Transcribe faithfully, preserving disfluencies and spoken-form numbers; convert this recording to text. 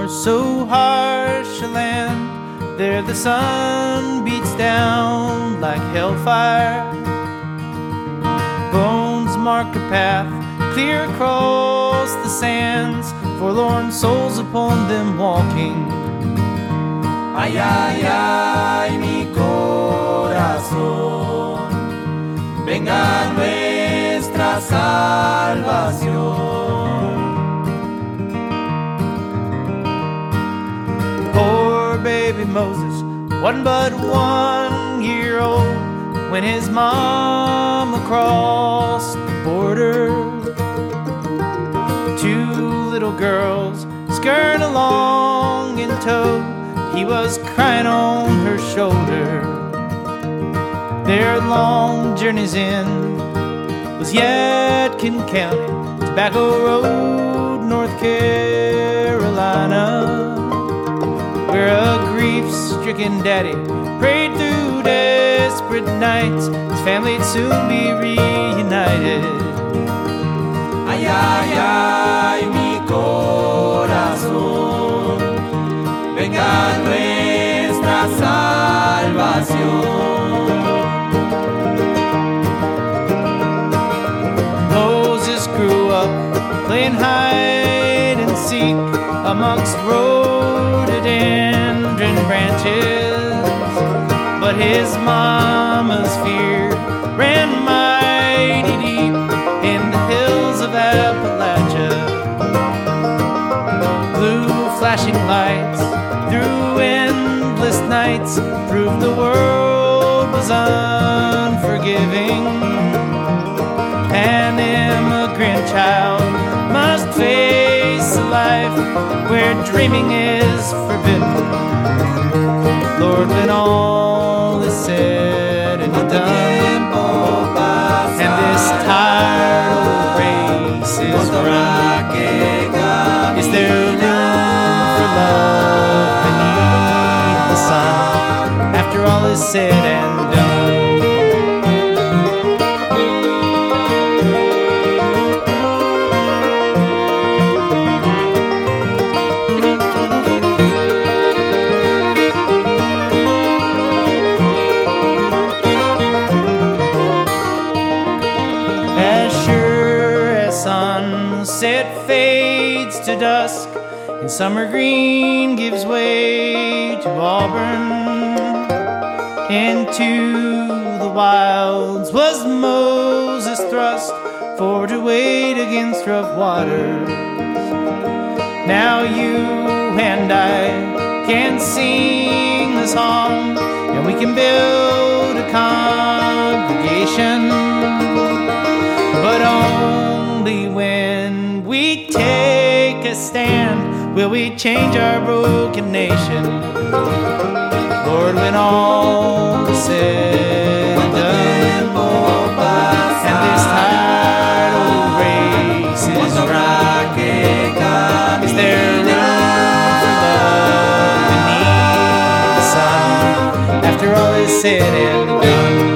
so harsh a land, there the sun beats down like hellfire. Bones mark a path clear across the sands, forlorn souls upon them walking. Ay, ay, ay, mi corazón, venga nuestra salvación. Poor baby Moses wasn't but one year old when his mama crossed the border. Two little girls skirting along in tow, he was crying on her shoulder. Their long journey's end was Yadkin County, Tobacco Road, North Carolina, where a grief-stricken daddy prayed through desperate nights his family'd soon be reunited. Ay, ay, ay, mi corazón, venga nuestra salvación. Moses grew up playing hide and seek amongst rhododendron branches, but his mama's fear ran mighty deep in the hills of Appalachia. Blue flashing lights through endless nights proved the world was unforgiving. An immigrant child must face a life where dreaming is forbidden. Lord, when all is said and done, and this tired old race is run, is there room for love beneath the sun after all is said and done? Sunset fades to dusk, and summer green gives way to auburn. Into the wilds was Moses thrust, for to wade against rough waters. Now you and I can sing the song, and we can build a congregation, but only when we take a stand will we change our broken nation. Lord, when all is said and done, and this tired old race is run, is there room for love beneath the sun after all is said and done?